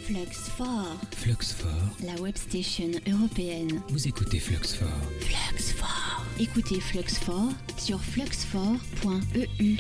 Fluxfort. Fluxfort. La web station européenne. Vous écoutez Fluxfort. Fluxfort. Écoutez Fluxfort sur fluxfort.eu.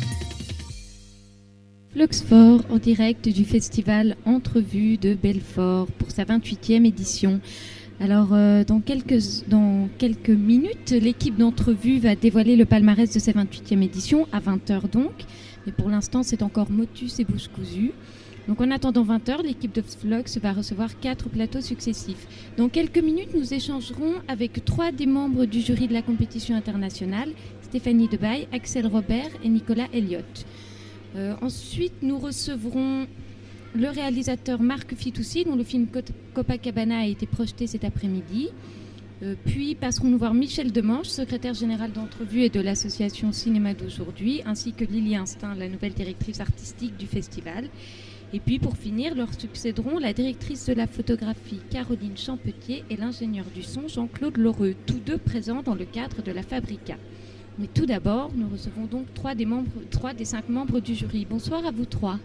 Fluxfort en direct du festival Entrevue de Belfort pour sa 28e édition. Alors, dans quelques minutes, l'équipe d'Entrevue va dévoiler le palmarès de sa 28e édition, à 20h donc. Mais pour l'instant, c'est encore motus et bouche cousue. Donc en attendant 20h, l'équipe de Flux va recevoir 4 plateaux successifs. Dans quelques minutes, nous échangerons avec 3 des membres du jury de la compétition internationale, Stéphanie Debaille, Axel Robert et Nicolas Elliott. Ensuite, nous recevrons le réalisateur Marc Fitoussi, dont le film Copacabana a été projeté cet après-midi. Puis passerons nous voir Michel Demanche, secrétaire général d'Entrevue et de l'association Cinéma d'aujourd'hui, ainsi que Lily Instinct, la nouvelle directrice artistique du festival. Et puis pour finir, leur succéderont la directrice de la photographie Caroline Champetier et l'ingénieur du son Jean-Claude Lheureux, tous deux présents dans le cadre de la Fabrica. Mais tout d'abord, nous recevons donc 3 des 5 membres du jury. Bonsoir à vous 3.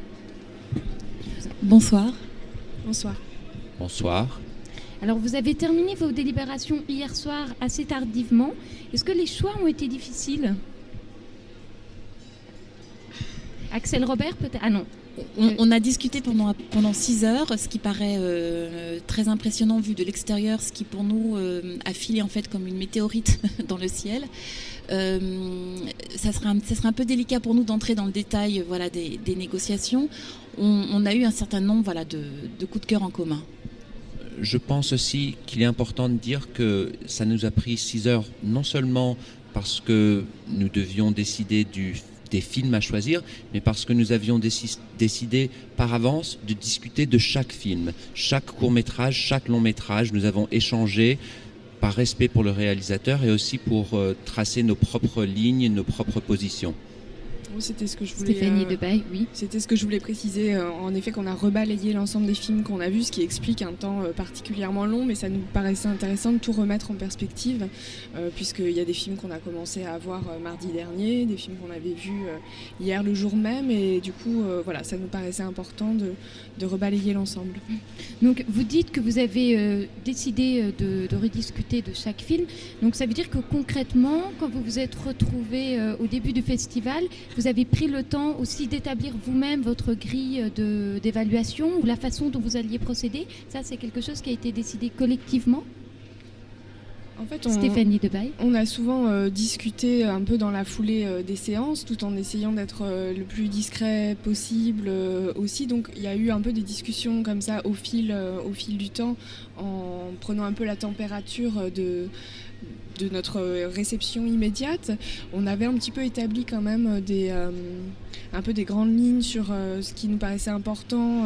Bonsoir. Bonsoir. Bonsoir. Alors vous avez terminé vos délibérations hier soir assez tardivement. Est-ce que les choix ont été difficiles ? Axel Robert peut-être ? Ah non. On a discuté pendant 6 heures, ce qui paraît très impressionnant vu de l'extérieur, ce qui pour nous a filé en fait comme une météorite dans le ciel. Ça sera un peu délicat pour nous d'entrer dans le détail des négociations. On a eu un certain nombre de coups de cœur en commun. Je pense aussi qu'il est important de dire que ça nous a pris 6 heures, non seulement parce que nous devions décider des films à choisir, mais parce que nous avions décidé par avance de discuter de chaque film, chaque court-métrage, chaque long-métrage. Nous avons échangé par respect pour le réalisateur et aussi pour tracer nos propres lignes, nos propres positions. C'était ce que je voulais, Stéphanie Debaille, oui. C'était ce que je voulais préciser. En effet, qu'on a rebalayé l'ensemble des films qu'on a vus, ce qui explique un temps particulièrement long, mais ça nous paraissait intéressant de tout remettre en perspective, puisqu'il y a des films qu'on a commencé à voir mardi dernier, des films qu'on avait vus hier le jour même, et du coup, ça nous paraissait important de rebalayer l'ensemble. Donc, vous dites que vous avez décidé de rediscuter de chaque film. Donc, ça veut dire que concrètement, quand vous vous êtes retrouvés au début du festival, vous avez pris le temps aussi d'établir vous-même votre grille d'évaluation ou la façon dont vous alliez procéder. Ça, c'est quelque chose qui a été décidé collectivement. En fait, Stéphanie Debaille. On a souvent discuté un peu dans la foulée des séances, tout en essayant d'être le plus discret possible aussi. Donc il y a eu un peu des discussions comme ça au fil du temps, en prenant un peu la température de notre réception immédiate. On avait un petit peu établi quand même un peu des grandes lignes sur ce qui nous paraissait important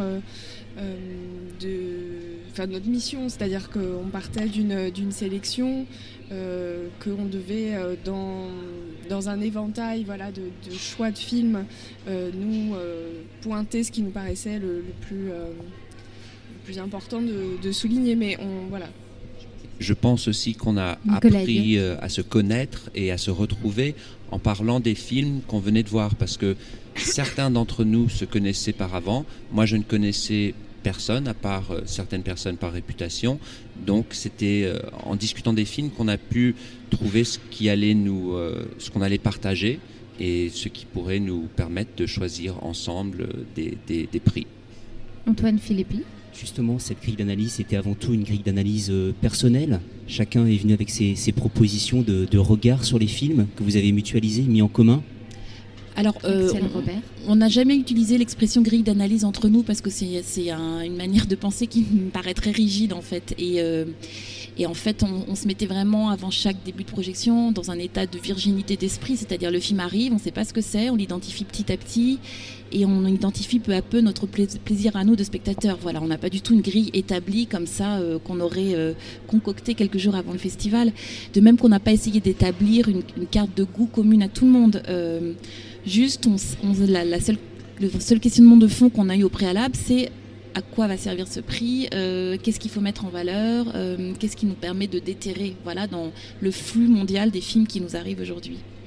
de notre mission, c'est-à-dire qu'on partait d'une sélection, qu'on devait dans un éventail de choix de films nous pointer ce qui nous paraissait le plus important de souligner, mais Je pense aussi qu'on a appris à se connaître et à se retrouver en parlant des films qu'on venait de voir, parce que certains d'entre nous se connaissaient par avant. Moi, je ne connaissais personne, à part certaines personnes par réputation. Donc, c'était en discutant des films qu'on a pu trouver ce qu'on allait partager et ce qui pourrait nous permettre de choisir ensemble des prix. Antoine Philippi. Justement, cette grille d'analyse était avant tout une grille d'analyse personnelle. Chacun est venu avec ses propositions de regard sur les films que vous avez mutualisés, mis en commun. Alors, on n'a jamais utilisé l'expression grille d'analyse entre nous parce que c'est une manière de penser qui me paraît très rigide en fait. Et en fait, on se mettait vraiment avant chaque début de projection dans un état de virginité d'esprit, c'est-à-dire le film arrive, on ne sait pas ce que c'est, on l'identifie petit à petit et on identifie peu à peu notre plaisir à nous de spectateurs. Voilà, on n'a pas du tout une grille établie comme ça qu'on aurait concoctée quelques jours avant le festival. De même qu'on n'a pas essayé d'établir une carte de goût commune à tout le monde. Juste, le seul questionnement de fond qu'on a eu au préalable, c'est à quoi va servir ce prix, qu'est-ce qu'il faut mettre en valeur, qu'est-ce qui nous permet de déterrer dans le flux mondial des films qui nous arrivent aujourd'hui.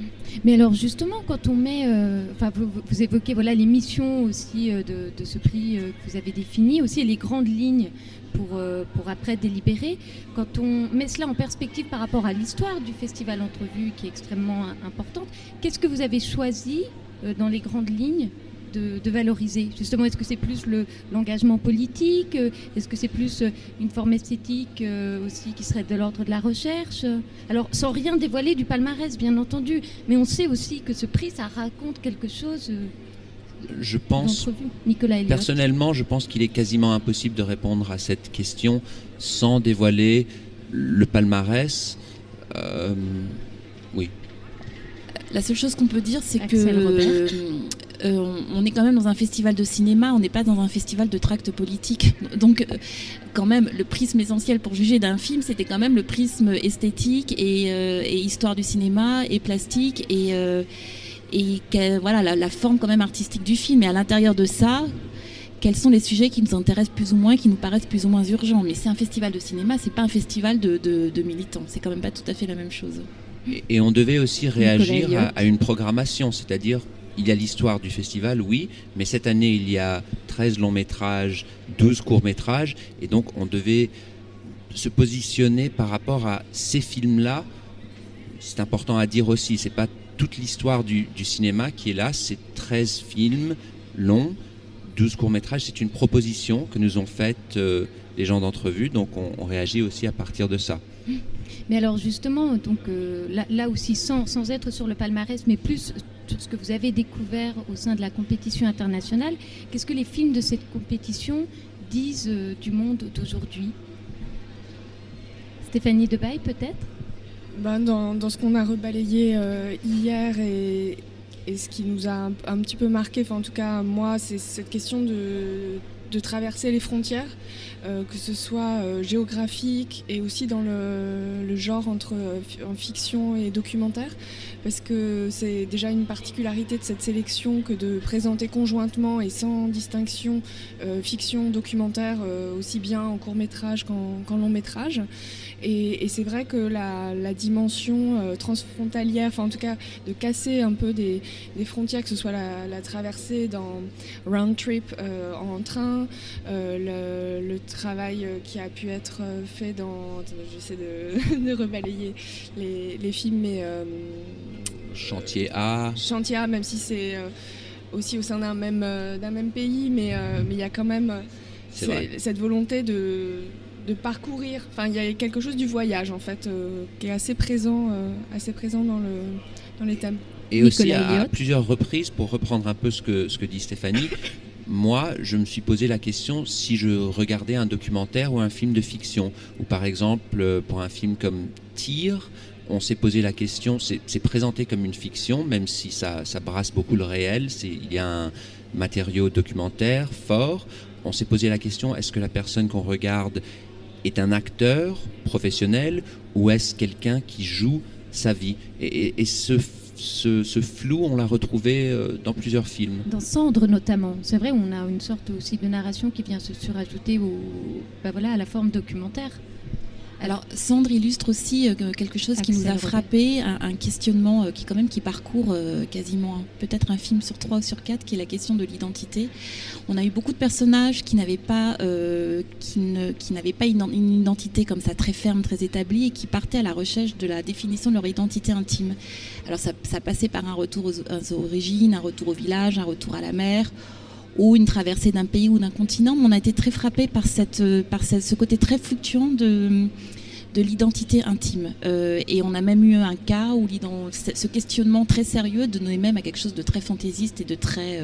Mais alors justement, quand on met, vous évoquez voilà les missions aussi de ce prix que vous avez défini, aussi les grandes lignes pour après délibérer. Quand on met cela en perspective par rapport à l'histoire du festival Entrevue, qui est extrêmement importante, qu'est-ce que vous avez choisi dans les grandes lignes de valoriser? Justement, est-ce que c'est plus l'engagement politique? Est-ce que c'est plus une forme esthétique aussi qui serait de l'ordre de la recherche? Alors, sans rien dévoiler du palmarès, bien entendu, mais on sait aussi que ce prix, ça raconte quelque chose. Je pense, Nicolas Elliott. Personnellement, je pense qu'il est quasiment impossible de répondre à cette question sans dévoiler le palmarès. Oui. La seule chose qu'on peut dire, c'est Axel Robert. On est quand même dans un festival de cinéma, on n'est pas dans un festival de tracts politiques. Donc, quand même, le prisme essentiel pour juger d'un film, c'était quand même le prisme esthétique et histoire du cinéma et plastique et voilà, la forme quand même artistique du film. Et à l'intérieur de ça, quels sont les sujets qui nous intéressent plus ou moins, qui nous paraissent plus ou moins urgents. Mais c'est un festival de cinéma, c'est pas un festival de militants. C'est quand même pas tout à fait la même chose. Et on devait aussi réagir à une programmation, c'est-à-dire il y a l'histoire du festival, oui, mais cette année il y a 13 longs métrages, 12 courts métrages, et donc on devait se positionner par rapport à ces films-là. C'est important à dire aussi, c'est pas toute l'histoire du cinéma qui est là, c'est 13 films longs, 12 courts métrages, c'est une proposition que nous ont faite les gens d'Entrevue, donc on réagit aussi à partir de ça. Mais alors justement, donc, là aussi, sans être sur le palmarès, mais plus sur ce que vous avez découvert au sein de la compétition internationale, qu'est-ce que les films de cette compétition disent du monde d'aujourd'hui? Stéphanie Debaille, peut-être? Dans ce qu'on a rebalayé hier et ce qui nous a un petit peu marqué, enfin en tout cas moi, c'est cette question de traverser les frontières, que ce soit géographique et aussi dans le genre entre en fiction et documentaire, parce que c'est déjà une particularité de cette sélection que de présenter conjointement et sans distinction fiction, documentaire, aussi bien en court-métrage qu'en long-métrage. Et c'est vrai que la dimension transfrontalière, enfin en tout cas de casser un peu des frontières, que ce soit la traversée dans Round Trip en train, le travail qui a pu être fait dans... J'essaie de rebalayer les films, mais... Chantier A, même si c'est aussi au sein d'un même pays, mais il y a quand même cette volonté de parcourir. Enfin, il y a quelque chose du voyage en fait qui est assez présent dans les thèmes. Et aussi à plusieurs reprises, pour reprendre un peu ce que dit Stéphanie, moi, je me suis posé la question si je regardais un documentaire ou un film de fiction, ou par exemple pour un film comme Tir, on s'est posé la question, c'est présenté comme une fiction, même si ça brasse beaucoup le réel, il y a un matériau documentaire fort. On s'est posé la question, est-ce que la personne qu'on regarde est un acteur professionnel ou est-ce quelqu'un qui joue sa vie? Et ce flou, on l'a retrouvé dans plusieurs films. Dans Cendre notamment, c'est vrai, on a une sorte aussi de narration qui vient se surajouter à la forme documentaire. Alors Cendre illustre aussi quelque chose qui nous a frappé, un questionnement qui parcourt quasiment peut-être un film sur 3 ou sur 4, qui est la question de l'identité. On a eu beaucoup de personnages qui n'avaient pas une identité comme ça très ferme, très établie, et qui partaient à la recherche de la définition de leur identité intime. Alors ça passait par un retour aux origines, un retour au village, un retour à la mer, ou une traversée d'un pays ou d'un continent. Mais on a été très frappés par ce côté très fluctuant de l'identité intime. Et on a même eu un cas où ce questionnement très sérieux donnait même à quelque chose de très fantaisiste et de très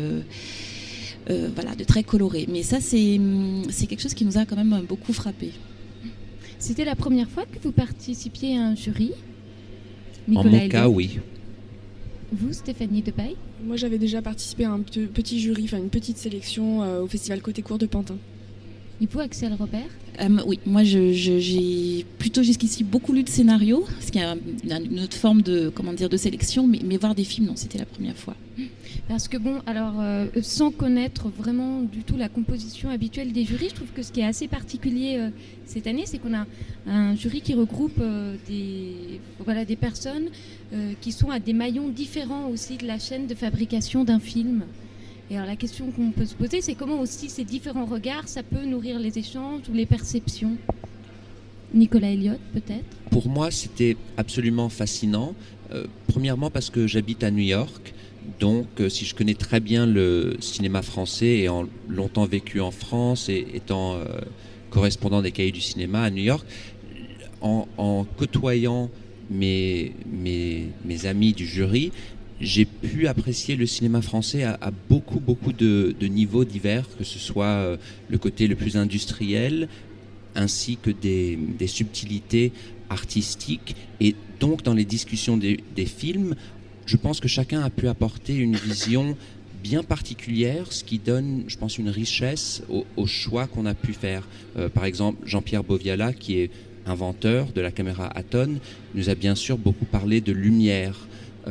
coloré. Mais ça, c'est quelque chose qui nous a quand même beaucoup frappés. C'était la première fois que vous participiez à un jury, Nicolas En mon Elliott. Cas, oui. Vous, Stéphanie Debaille? Moi, j'avais déjà participé à un petit jury, enfin une petite sélection au Festival Côté Court de Pantin. Et vous, Axel Robert? Oui, moi j'ai plutôt jusqu'ici beaucoup lu de scénarios, parce qu'il y a une autre forme de sélection, mais voir des films, non, c'était la première fois. Parce que sans connaître vraiment du tout la composition habituelle des jurys, je trouve que ce qui est assez particulier cette année, c'est qu'on a un jury qui regroupe des personnes qui sont à des maillons différents aussi de la chaîne de fabrication d'un film. Et alors la question qu'on peut se poser, c'est comment aussi ces différents regards, ça peut nourrir les échanges ou les perceptions. Nicolas Elliott, peut-être? Pour moi, c'était absolument fascinant. Premièrement parce que j'habite à New York. Donc, si je connais très bien le cinéma français, ayant longtemps vécu en France et étant correspondant des Cahiers du cinéma à New York, en côtoyant mes amis du jury, j'ai pu apprécier le cinéma français à beaucoup de niveaux divers, que ce soit le côté le plus industriel, ainsi que des subtilités artistiques. Et donc, dans les discussions des films, je pense que chacun a pu apporter une vision bien particulière, ce qui donne, je pense, une richesse au choix qu'on a pu faire. Par exemple, Jean-Pierre Boviala, qui est inventeur de la caméra Aton, nous a bien sûr beaucoup parlé de lumière.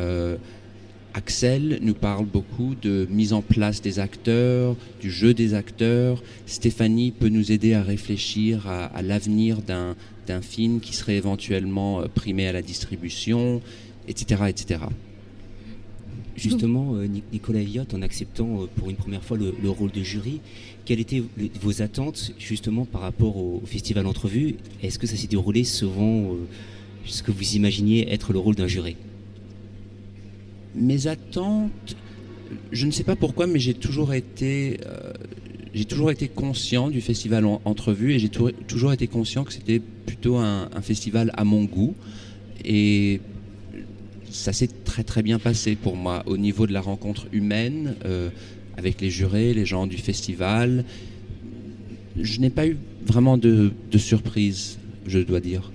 Axel nous parle beaucoup de mise en place des acteurs, du jeu des acteurs. Stéphanie peut nous aider à réfléchir à l'avenir d'un film qui serait éventuellement primé à la distribution, etc. etc. Justement, Nicolas Elliott, en acceptant pour une première fois le rôle de jury, quelles étaient vos attentes justement par rapport au Festival Entrevue? Est-ce que ça s'est déroulé selon ce que vous imaginiez être le rôle d'un juré? Mes attentes, je ne sais pas pourquoi, mais j'ai toujours été conscient du Festival Entrevue et j'ai toujours été conscient que c'était plutôt un festival à mon goût. Et ça s'est très très bien passé pour moi au niveau de la rencontre humaine avec les jurés, les gens du festival. Je n'ai pas eu vraiment de surprise, je dois dire.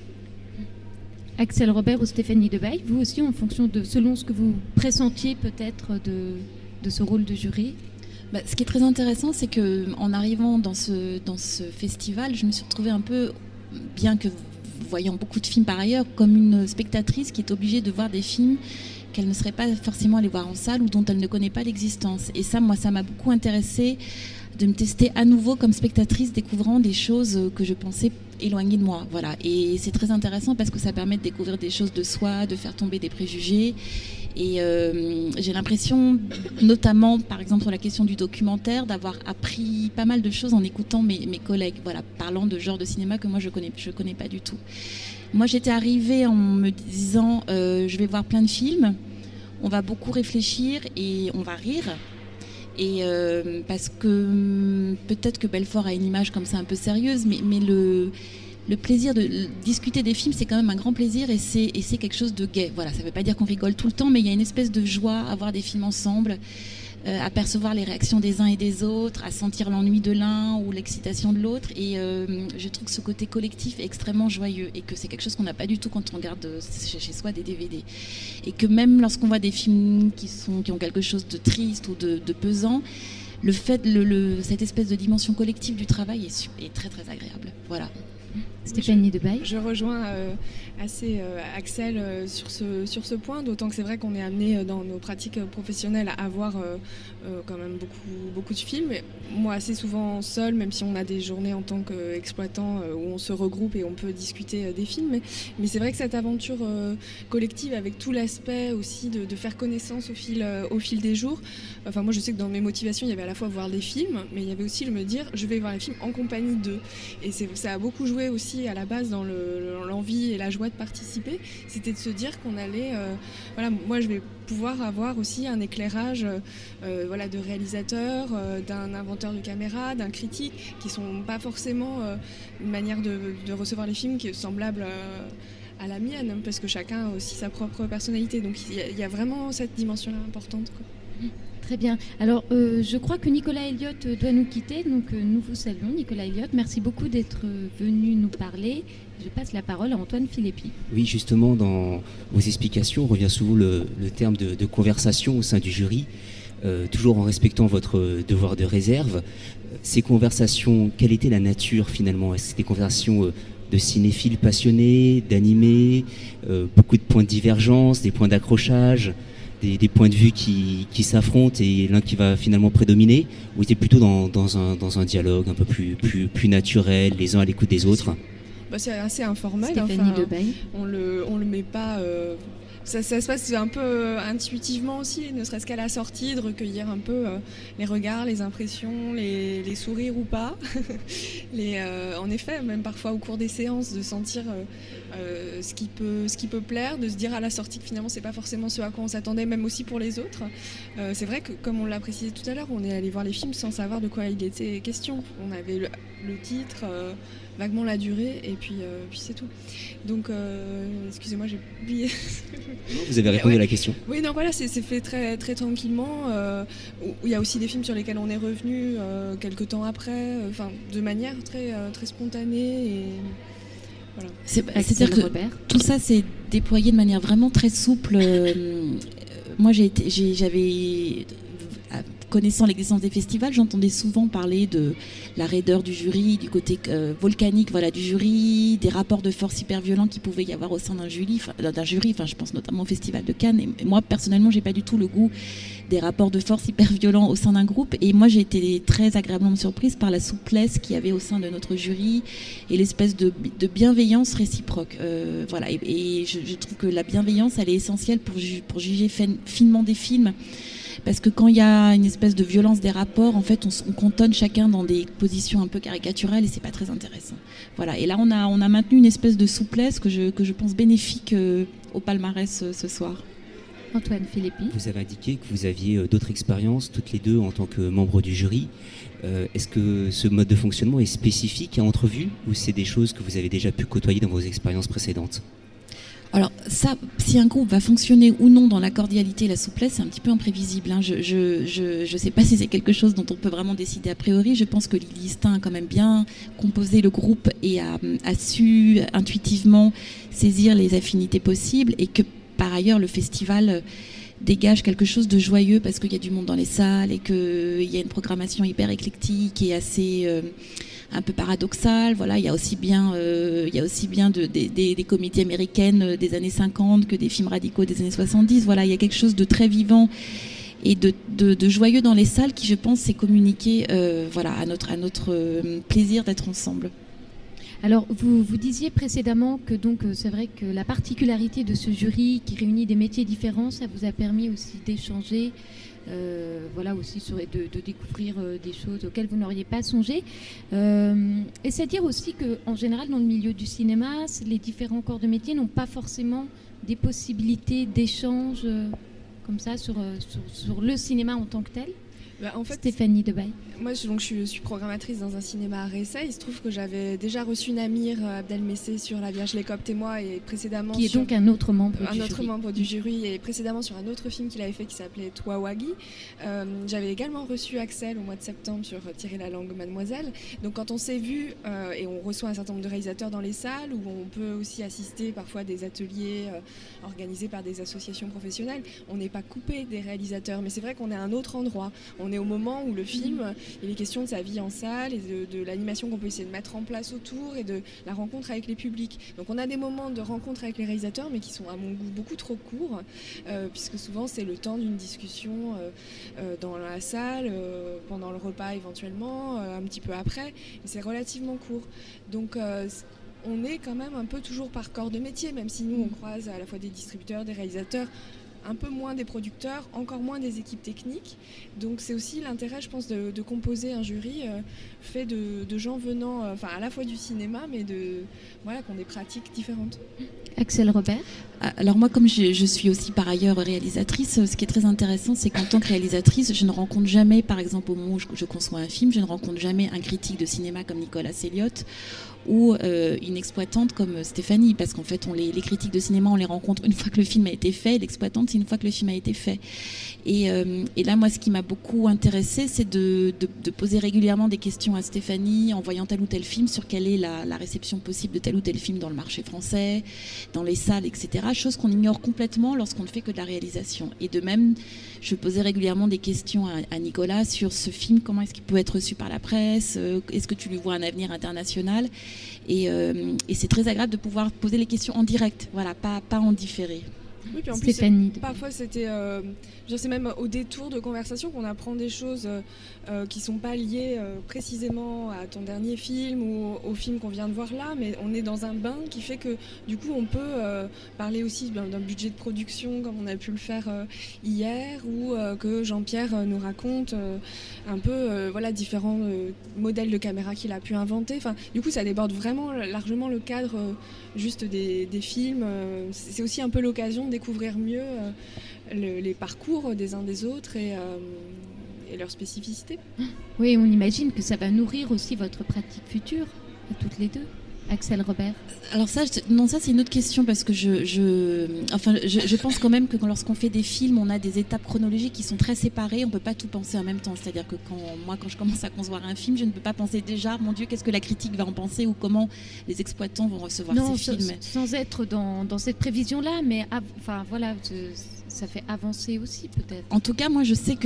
Axel Robert ou Stéphanie Debaille, vous aussi, en fonction selon ce que vous pressentiez peut-être de ce rôle de jury? Ce qui est très intéressant, c'est qu'en arrivant dans ce festival, je me suis retrouvée un peu, bien que voyant beaucoup de films par ailleurs, comme une spectatrice qui est obligée de voir des films qu'elle ne serait pas forcément allée voir en salle ou dont elle ne connaît pas l'existence. Et ça, moi, ça m'a beaucoup intéressée de me tester à nouveau comme spectatrice, découvrant des choses que je pensais éloignées de moi. Voilà. Et c'est très intéressant parce que ça permet de découvrir des choses de soi, de faire tomber des préjugés. Et j'ai l'impression, notamment par exemple sur la question du documentaire, d'avoir appris pas mal de choses en écoutant mes collègues, voilà, parlant de genre de cinéma que moi je connais pas du tout. Moi j'étais arrivée en me disant je vais voir plein de films, on va beaucoup réfléchir et on va rire. Et parce que peut-être que Belfort a une image comme ça un peu sérieuse, mais le plaisir de discuter des films, c'est quand même un grand plaisir et c'est quelque chose de gai. Voilà, ça ne veut pas dire qu'on rigole tout le temps, mais il y a une espèce de joie à voir des films ensemble, à percevoir les réactions des uns et des autres, à sentir l'ennui de l'un ou l'excitation de l'autre. Et je trouve que ce côté collectif est extrêmement joyeux et que c'est quelque chose qu'on n'a pas du tout quand on regarde chez soi des DVD. Et que même lorsqu'on voit des films qui ont quelque chose de triste ou de pesant, le fait, cette espèce de dimension collective du travail est très très agréable. Voilà. Stéphanie Debaille. Je rejoins assez Axel sur ce point, d'autant que c'est vrai qu'on est amené dans nos pratiques professionnelles à voir quand même beaucoup de films. Moi, assez souvent seule, même si on a des journées en tant qu'exploitant où on se regroupe et on peut discuter des films. Mais c'est vrai que cette aventure collective, avec tout l'aspect aussi de faire connaissance au fil des jours. Enfin, moi, je sais que dans mes motivations, il y avait à la fois voir des films, mais il y avait aussi me dire, je vais voir les films en compagnie d'eux. Et ça a beaucoup joué aussi à la base dans l'envie et la joie de participer. C'était de se dire qu'on allait... voilà, moi, je vais pouvoir avoir aussi un éclairage de réalisateurs, d'un inventeur de caméra, d'un critique, qui sont pas forcément une manière de recevoir les films qui est semblable à la mienne, parce que chacun a aussi sa propre personnalité. Donc il y a vraiment cette dimension-là importante, quoi. Très bien. Alors, je crois que Nicolas Elliott doit nous quitter, donc nous vous saluons, Nicolas Elliott. Merci beaucoup d'être venu nous parler. Je passe la parole à Antoine Philéppi. Oui, justement, dans vos explications, on revient souvent le terme de conversation au sein du jury. toujours en respectant votre devoir de réserve. Ces conversations, quelle était la nature finalement? Est-ce que c'était des conversations de cinéphiles passionnés, d'animés, beaucoup de points de divergence, des points d'accrochage, des points de vue qui s'affrontent et l'un qui va finalement prédominer, ou était plutôt dans un dialogue un peu plus naturel, les uns à l'écoute des autres? C'est assez informel. Stéphanie Debaille. On le met pas. Ça se passe un peu intuitivement aussi, ne serait-ce qu'à la sortie, de recueillir un peu les regards, les impressions, les sourires ou pas. En effet, même parfois au cours des séances, de sentir ce qui peut plaire, de se dire à la sortie que finalement c'est pas forcément ce à quoi on s'attendait, même aussi pour les autres. C'est vrai que, comme on l'a précisé tout à l'heure, on est allé voir les films sans savoir de quoi il était question. On avait le titre, vaguement la durée, et puis c'est tout. Donc, excusez-moi, j'ai oublié. Vous avez répondu à la question. Oui, non, voilà, c'est fait très, très tranquillement. Il y a aussi des films sur lesquels on est revenu quelques temps après, de manière très, très spontanée. Et voilà. C'est-à-dire que tout ça s'est déployé de manière vraiment très souple. Moi, j'avais connaissant l'existence des festivals, j'entendais souvent parler de la raideur du jury, du côté volcanique, du jury, des rapports de force hyper violents qu'il pouvait y avoir au sein d'un jury. Je pense notamment au Festival de Cannes. Et moi, personnellement, j'ai pas du tout le goût des rapports de force hyper violents au sein d'un groupe. Et moi, j'ai été très agréablement surprise par la souplesse qu'il y avait au sein de notre jury et l'espèce de bienveillance réciproque. Et je trouve que la bienveillance, elle est essentielle pour juger finement des films. Parce que quand il y a une espèce de violence des rapports, en fait, on cantonne chacun dans des positions un peu caricaturales et c'est pas très intéressant. Voilà. Et là, on a maintenu une espèce de souplesse que je pense bénéfique au palmarès ce soir. Antoine Philippi. Vous avez indiqué que vous aviez d'autres expériences, toutes les deux, en tant que membre du jury. Est-ce que ce mode de fonctionnement est spécifique à Entrevue ou c'est des choses que vous avez déjà pu côtoyer dans vos expériences précédentes ? Alors ça, si un groupe va fonctionner ou non dans la cordialité et la souplesse, c'est un petit peu imprévisible. Je sais pas si c'est quelque chose dont on peut vraiment décider a priori. Je pense que Lily Stein a quand même bien composé le groupe et a su intuitivement saisir les affinités possibles, et que par ailleurs le festival dégage quelque chose de joyeux parce qu'il y a du monde dans les salles et qu'il y a une programmation hyper éclectique et assez un peu paradoxal. Voilà, il y a aussi bien des comédies américaines des années 50 que des films radicaux des années 70. Voilà, il y a quelque chose de très vivant et de joyeux dans les salles qui, je pense, s'est communiqué à notre plaisir d'être ensemble. Alors, vous disiez précédemment que c'est vrai que la particularité de ce jury qui réunit des métiers différents, ça vous a permis aussi d'échanger, aussi de découvrir des choses auxquelles vous n'auriez pas songé. Et c'est-à-dire aussi qu'en général, dans le milieu du cinéma, les différents corps de métier n'ont pas forcément des possibilités d'échange comme ça sur le cinéma en tant que tel. En fait, Stéphanie Debaille. Moi, je suis programmatrice dans un cinéma à Ressay. Il se trouve que j'avais déjà reçu Namir Abdelmessé sur La Vierge, les Coptes et moi, et précédemment qui est donc un autre membre du jury, et précédemment sur un autre film qu'il avait fait qui s'appelait Toi Wagi. J'avais également reçu Axel au mois de septembre sur Tirer la langue Mademoiselle. Donc quand on s'est vu et on reçoit un certain nombre de réalisateurs dans les salles, où on peut aussi assister parfois à des ateliers organisés par des associations professionnelles, on n'est pas coupé des réalisateurs, mais c'est vrai qu'on est à un autre endroit. On est au moment où le film, il est question de sa vie en salle et de l'animation qu'on peut essayer de mettre en place autour et de la rencontre avec les publics. Donc on a des moments de rencontre avec les réalisateurs, mais qui sont à mon goût beaucoup trop courts, puisque souvent c'est le temps d'une discussion dans la salle, pendant le repas éventuellement, un petit peu après, et c'est relativement court. Donc on est quand même un peu toujours par corps de métier, même si nous on croise à la fois des distributeurs, des réalisateurs, un peu moins des producteurs, encore moins des équipes techniques. Donc c'est aussi l'intérêt, je pense, de composer un jury fait de gens venant à la fois du cinéma, mais qui ont des pratiques différentes. Axel Robert. Alors moi, comme je suis aussi par ailleurs réalisatrice, ce qui est très intéressant, c'est qu'en tant que réalisatrice, je ne rencontre jamais, par exemple au moment où je conçois un film, je ne rencontre jamais un critique de cinéma comme Nicolas Selliot ou une exploitante comme Stéphanie, parce qu'en fait les critiques de cinéma, on les rencontre une fois que le film a été fait. L'exploitante, c'est une fois que le film a été fait. Et là, moi, ce qui m'a beaucoup intéressée, c'est de poser régulièrement des questions à Stéphanie en voyant tel ou tel film sur quelle est la réception possible de tel ou tel film dans le marché français, dans les salles, etc. Chose qu'on ignore complètement lorsqu'on ne fait que de la réalisation. Et de même, je posais régulièrement des questions à Nicolas sur ce film, comment est-ce qu'il peut être reçu par la presse, est-ce que tu lui vois un avenir international, et c'est très agréable de pouvoir poser les questions en direct, voilà, pas en différé. Oui, puis en Stéphanie. plus, parfois c'était, c'est même au détour de conversation qu'on apprend des choses qui sont pas liées précisément à ton dernier film ou au film qu'on vient de voir là, mais on est dans un bain qui fait que du coup on peut parler aussi d'un budget de production comme on a pu le faire hier, ou que Jean-Pierre nous raconte un peu différents modèles de caméra qu'il a pu inventer. Enfin, du coup ça déborde vraiment largement le cadre juste des films. C'est aussi un peu l'occasion de découvrir mieux les parcours des uns des autres et leurs spécificités. Oui, on imagine que ça va nourrir aussi votre pratique future, à toutes les deux. Axel Robert. Alors ça c'est une autre question, parce que je pense quand même que lorsqu'on fait des films, on a des étapes chronologiques qui sont très séparées, on peut pas tout penser en même temps. C'est-à-dire que quand je commence à concevoir un film, je ne peux pas penser déjà, mon Dieu, qu'est-ce que la critique va en penser, ou comment les exploitants vont recevoir ces films. Sans être dans cette prévision-là, mais ça fait avancer aussi peut-être. En tout cas, moi je sais que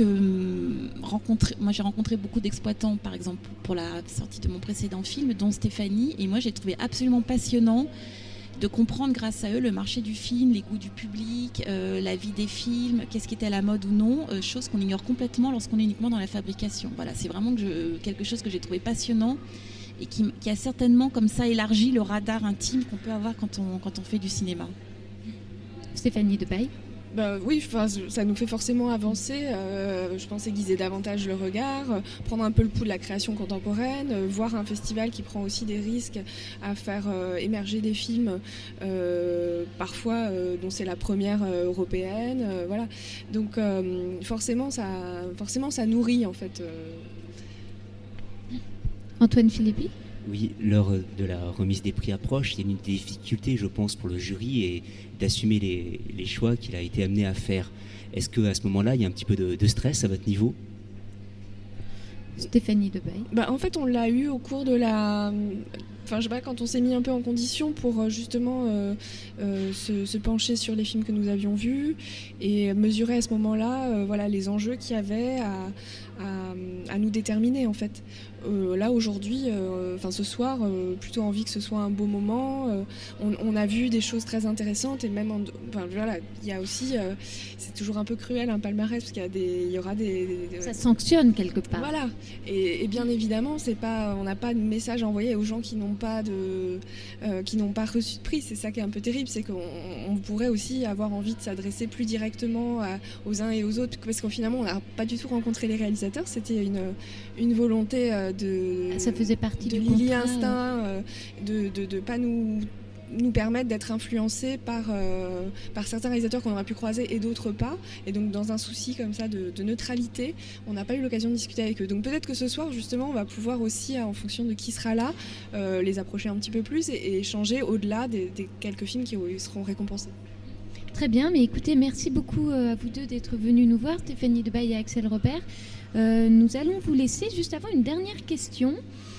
j'ai rencontré beaucoup d'exploitants, par exemple pour la sortie de mon précédent film, dont Stéphanie, et moi j'ai trouvé absolument passionnant de comprendre grâce à eux le marché du film, les goûts du public, la vie des films, qu'est-ce qui était à la mode ou non, chose qu'on ignore complètement lorsqu'on est uniquement dans la fabrication. Voilà, c'est vraiment quelque chose que j'ai trouvé passionnant et qui a certainement comme ça élargi le radar intime qu'on peut avoir quand on fait du cinéma. Stéphanie Debaille. Oui, ça nous fait forcément avancer, je pense aiguiser davantage le regard, prendre un peu le pouls de la création contemporaine, voir un festival qui prend aussi des risques à faire émerger des films parfois dont c'est la première européenne, voilà. Donc forcément ça nourrit en fait. Antoine Philippi. Oui, l'heure de la remise des prix approche. C'est une des difficultés, je pense, pour le jury, et d'assumer les choix qu'il a été amené à faire. Est-ce qu'à ce moment-là, il y a un petit peu de stress à votre niveau ? Stéphanie Debaille. En fait, on l'a eu au cours de la... quand on s'est mis un peu en condition pour justement se pencher sur les films que nous avions vus et mesurer à ce moment-là les enjeux qu'il y avait à nous déterminer en fait. Là aujourd'hui, ce soir, plutôt envie que ce soit un beau moment. On a vu des choses très intéressantes et même, il y a aussi, c'est toujours un peu cruel un palmarès parce qu'il y aura des ça sanctionne quelque part. Voilà. Et bien évidemment, on n'a pas de message à envoyer aux gens qui n'ont pas reçu de prix. C'est ça qui est un peu terrible, c'est qu'on pourrait aussi avoir envie de s'adresser plus directement aux uns et aux autres, parce qu'au finalement, on n'a pas du tout rencontré les réalisateurs. C'était une volonté ça faisait partie de du Lily contrat, Instinct, de pas nous permettre d'être influencés par certains réalisateurs qu'on aurait pu croiser et d'autres pas. Et donc dans un souci comme ça de neutralité, on n'a pas eu l'occasion de discuter avec eux. Donc peut-être que ce soir justement on va pouvoir aussi, en fonction de qui sera là, les approcher un petit peu plus et échanger au-delà des quelques films qui seront récompensés. Très bien, mais écoutez, merci beaucoup à vous deux d'être venus nous voir, Stéphanie Debaille et Axel Robert. Nous allons vous laisser juste avant une dernière question.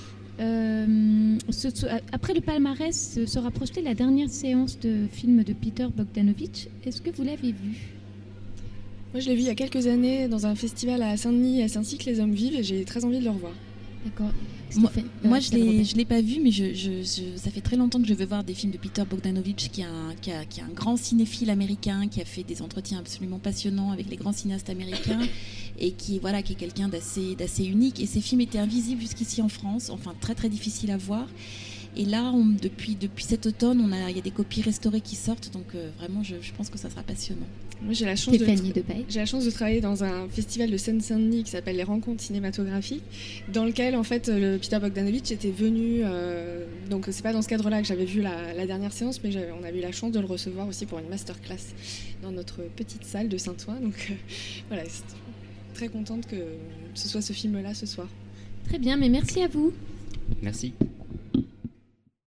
Après le palmarès sera projetée la dernière séance de film de Peter Bogdanovich. Est-ce que vous l'avez vu ? Moi, je l'ai vu il y a quelques années dans un festival à Saint-Denis, à Saint-Cyr que les hommes vivent, et j'ai très envie de le revoir. D'accord. Moi je l'ai pas vu, mais ça fait très longtemps que je veux voir des films de Peter Bogdanovich, qui est un grand cinéphile américain, qui a fait des entretiens absolument passionnants avec les grands cinéastes américains, et qui est quelqu'un d'assez unique. Et ces films étaient invisibles jusqu'ici en France, enfin très très difficiles à voir. Et là, depuis cet automne, il y a des copies restaurées qui sortent, donc vraiment, je pense que ça sera passionnant. Moi, j'ai la chance de travailler dans un festival de Seine-Saint-Denis qui s'appelle les Rencontres cinématographiques, dans lequel en fait Peter Bogdanovich était venu. Donc c'est pas dans ce cadre-là que j'avais vu la dernière séance, mais on avait eu la chance de le recevoir aussi pour une masterclass dans notre petite salle de Saint-Ouen. Donc voilà, je suis très contente que ce soit ce film-là ce soir. Très bien, mais merci à vous. Merci.